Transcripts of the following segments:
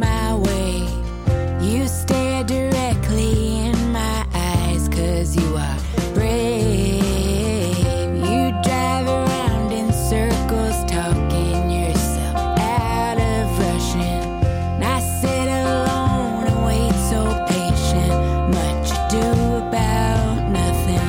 my way. You stare directly in my eyes, 'cause you are brave. You drive around in circles, talking yourself out of rushing. And I sit alone and wait so patient, much ado about nothing.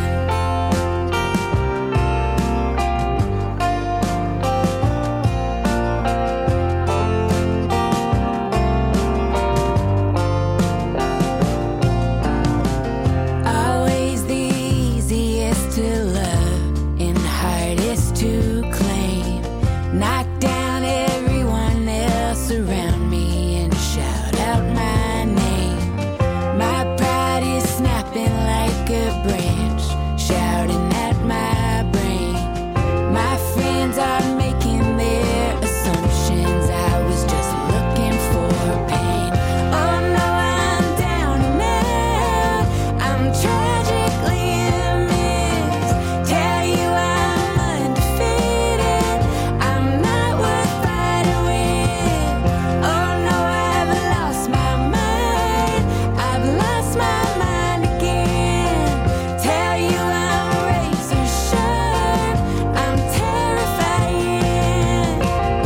Always the easiest to love and hardest to claim. Knock down everyone else around me and shout out my name. My pride is snapping like a branch, shouting at my brain. My friends are making their assumptions. I was just looking for pain. Oh no, I'm down and out. I'm tragically a mess. Tell you I'm undefeated. I'm not worth fighting with. Oh no, I've lost my mind. I've lost my mind again. Tell you I'm razor sharp. I'm terrifying.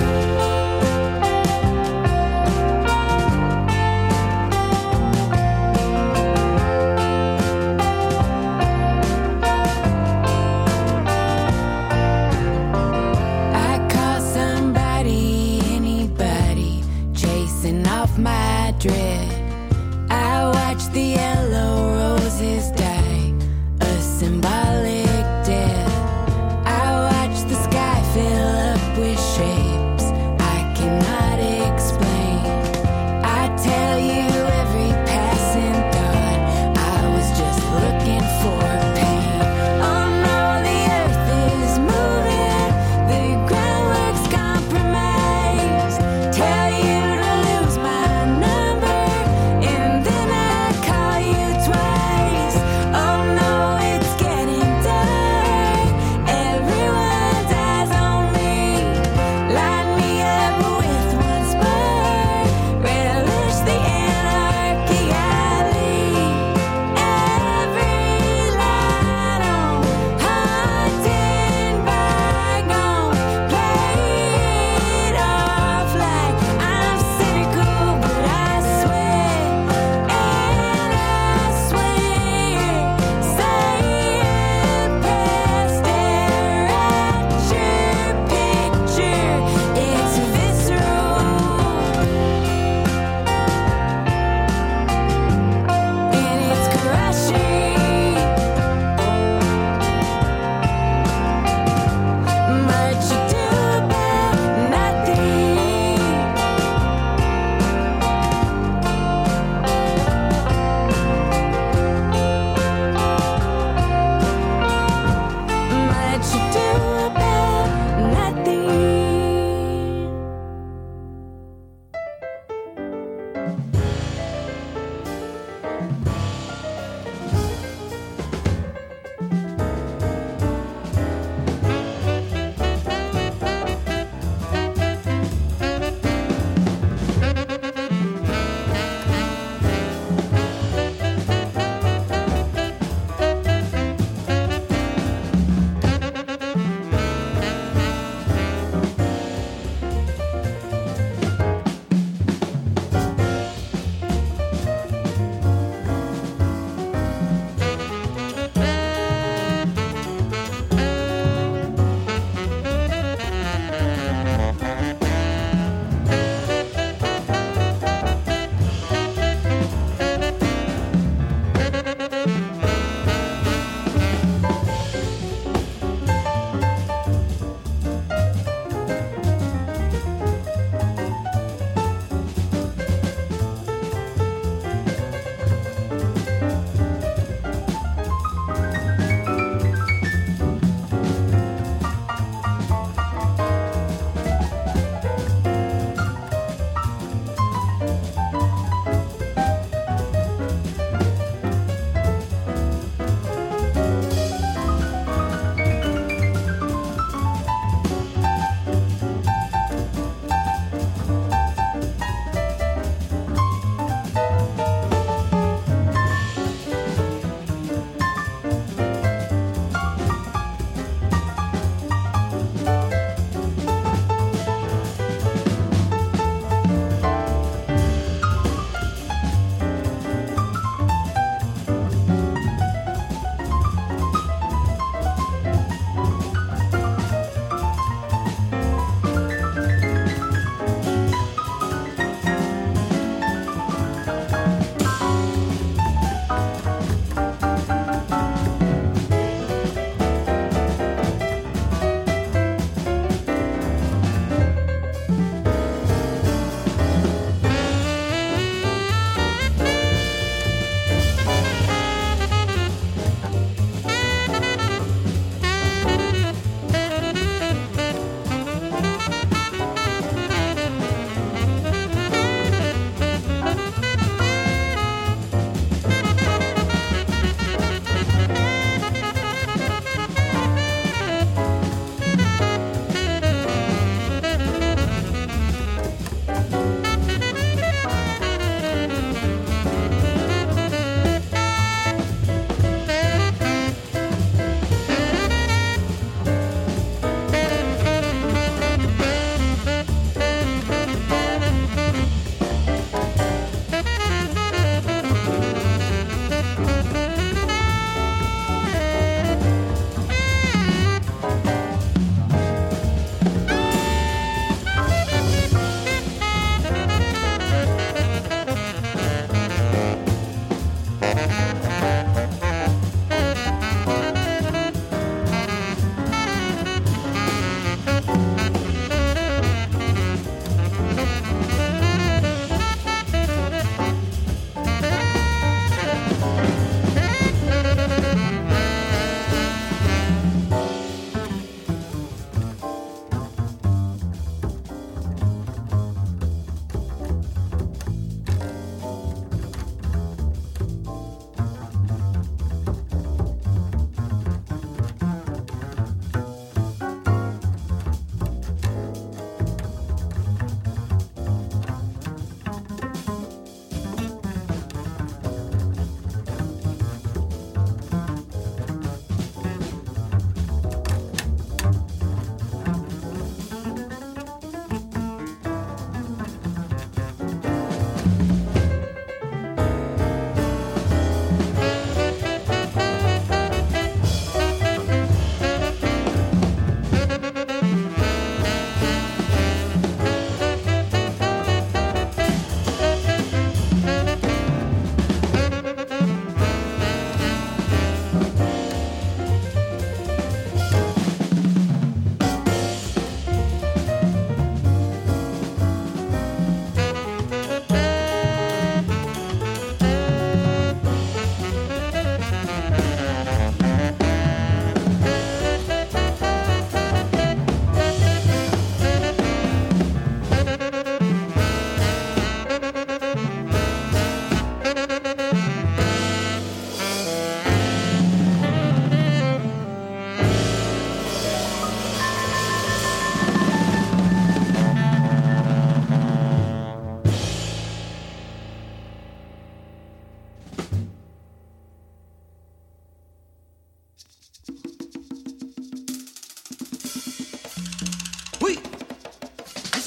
I call somebody, anybody, chasing off my dread. I watch the yellow roses die, a symbolic death. I watch the sky fill up with shapes I cannot explain. I tell you every passing thought, I was just looking for pain. Oh no, the earth is moving, the groundwork's compromised. Tell you to lose my number, and then I call you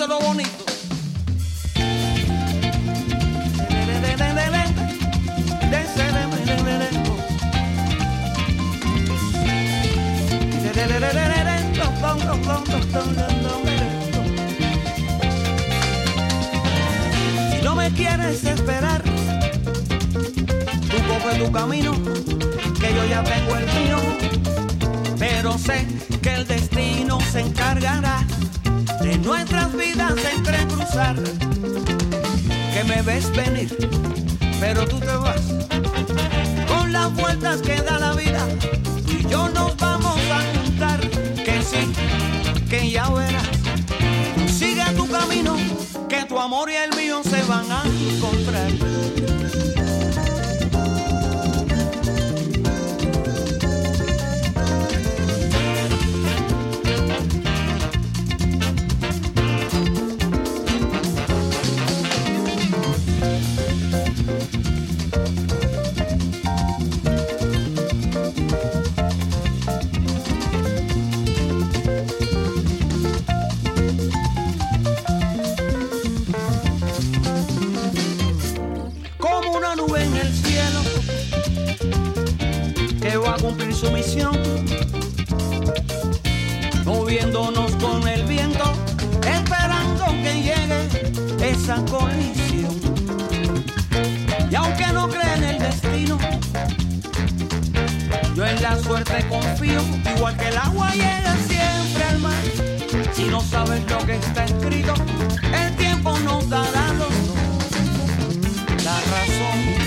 todo bonito. Si no me quieres esperar, tú coge tu camino, que yo ya tengo el mío. Pero sé que el destino se encargará de nuestras vidas entrecruzar. Que me ves venir, pero tú te vas. Con las vueltas que da la vida, tú y yo nos vamos a juntar. Que sí, que ya verás. Sigue tu camino, que tu amor y el mío se van a encontrar. Su misión, moviéndonos con el viento, esperando que llegue esa colisión. Y aunque no cree en el destino, yo en la suerte confío, igual que el agua llega siempre al mar. Si no sabes lo que está escrito, el tiempo nos dará los dos la razón.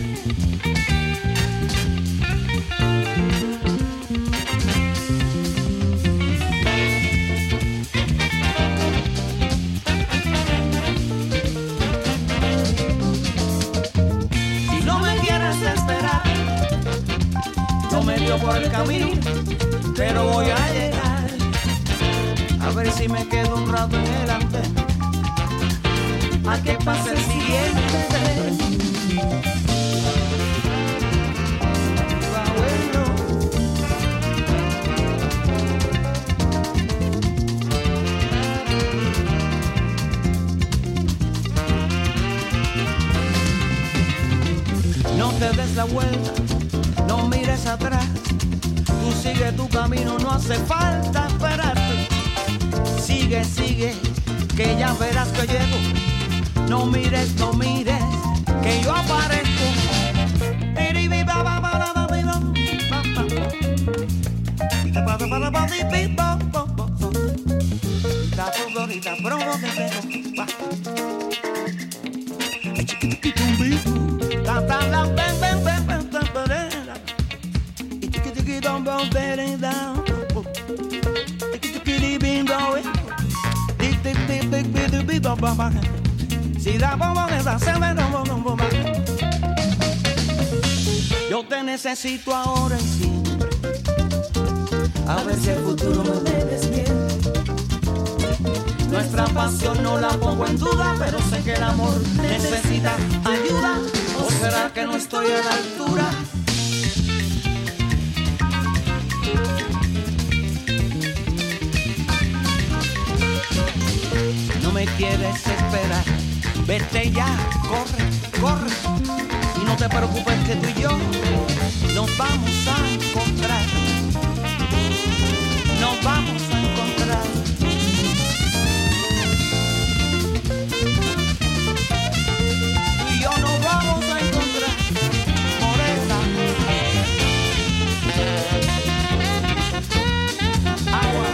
Por el camino, pero voy a llegar. A ver si me quedo un rato en el andén, a que pase el siguiente tren. No te des la vuelta, no mires atrás. Tú sigue tu camino, no hace falta esperarte. Sigue, sigue, que ya verás que llego. No mires, no mires, que yo aparezco. Yo te necesito ahora y siempre. A ver si el futuro me desmiente. Nuestra pasión no la pongo en duda, pero sé que el amor necesita ayuda. ¿O será que no estoy a la altura? No me quieres esperar, vete ya, corre, corre. Y no te preocupes que tú y yo nos vamos a encontrar. Nos vamos a encontrar. Tú y yo nos vamos a encontrar, morena. Agua.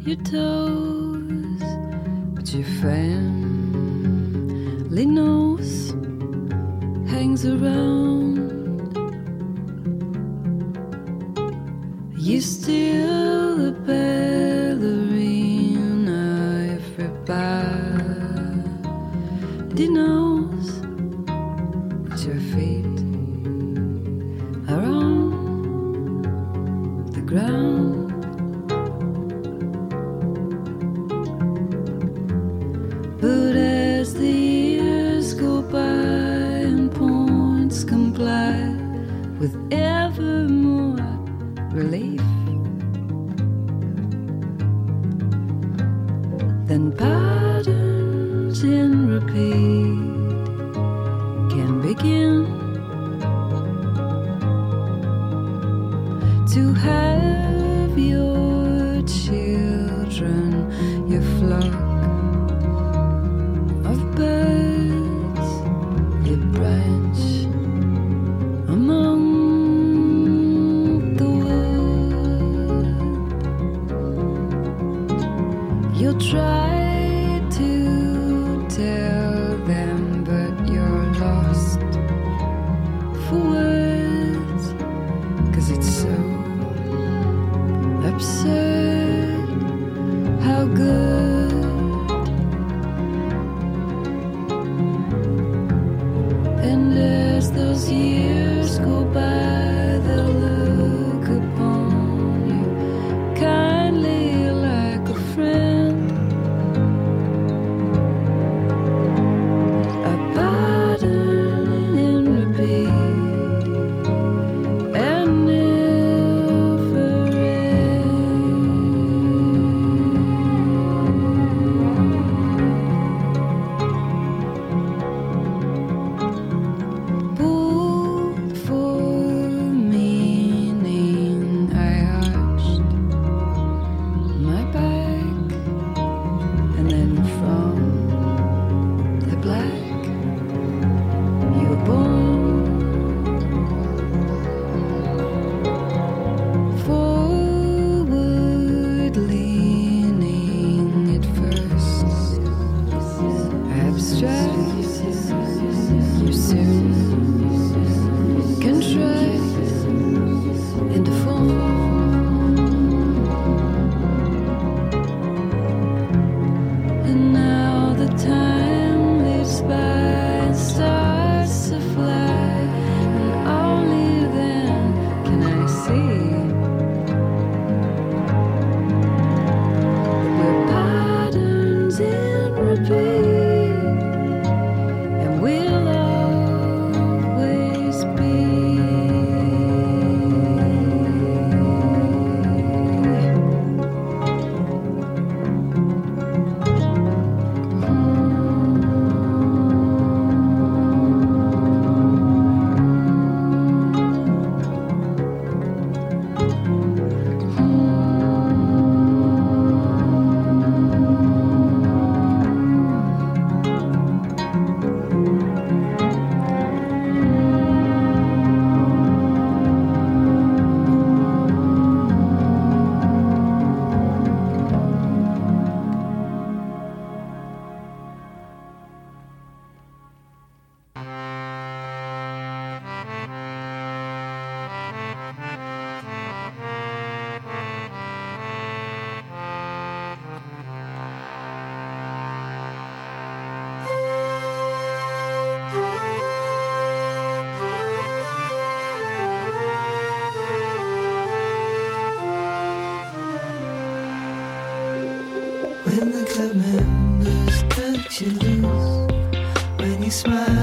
your toes, but your family nose hangs around. You still a ballerina, everybody knows that your feet are on the ground. But as the years go by and points comply with ever more relief, then patterns in repeat can begin to have your children, your flock of birds, your branch among the wood. You'll try to tell them, but you're lost for words, 'cause it's so absurd how good. And as those years go by, they'll look upon you kindly like a friend, a pattern in repeat and never end. Pulled for meaning, I arched my back, and then from the black you were born. Forward leaning at first, abstract, you soon contract into form. And now the time leaps by and starts to fly, and only then can I see that we're patterns in repeat, and we'll always be. When the club members cut you loose, when you smile